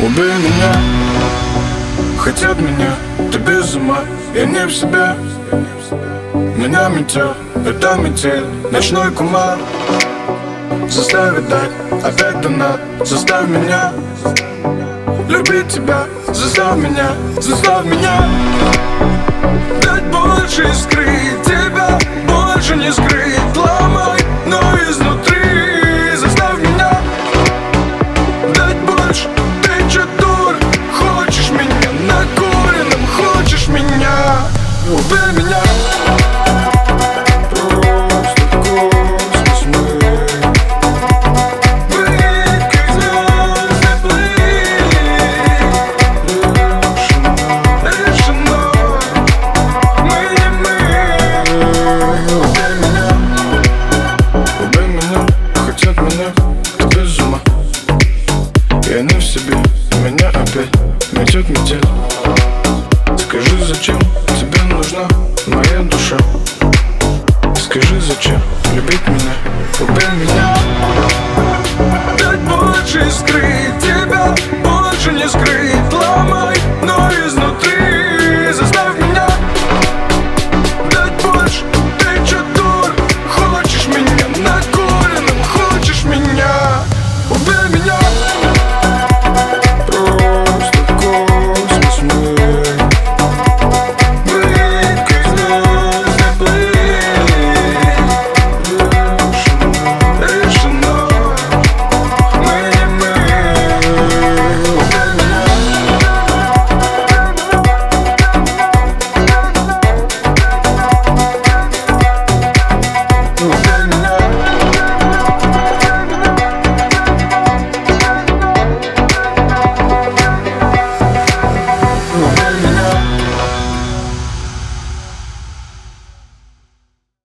Убей меня, хотят меня, ты без ума, я не в себе. Меня метет, это метель, ночной кумар. Заставит дать опять донат, заставь меня любить тебя, заставь меня дать больше искры, тебя больше не скрыть. Ломай, но изнутри заставь меня дать больше. Ты чё, дур, хочешь меня накуренным, хочешь меня? Убей меня. Я не в себе, меня опять метет метель. Скажи, зачем тебе нужна моя душа? Скажи, зачем любить меня? Убей меня. Дать больше искры, тебя больше не скрыть.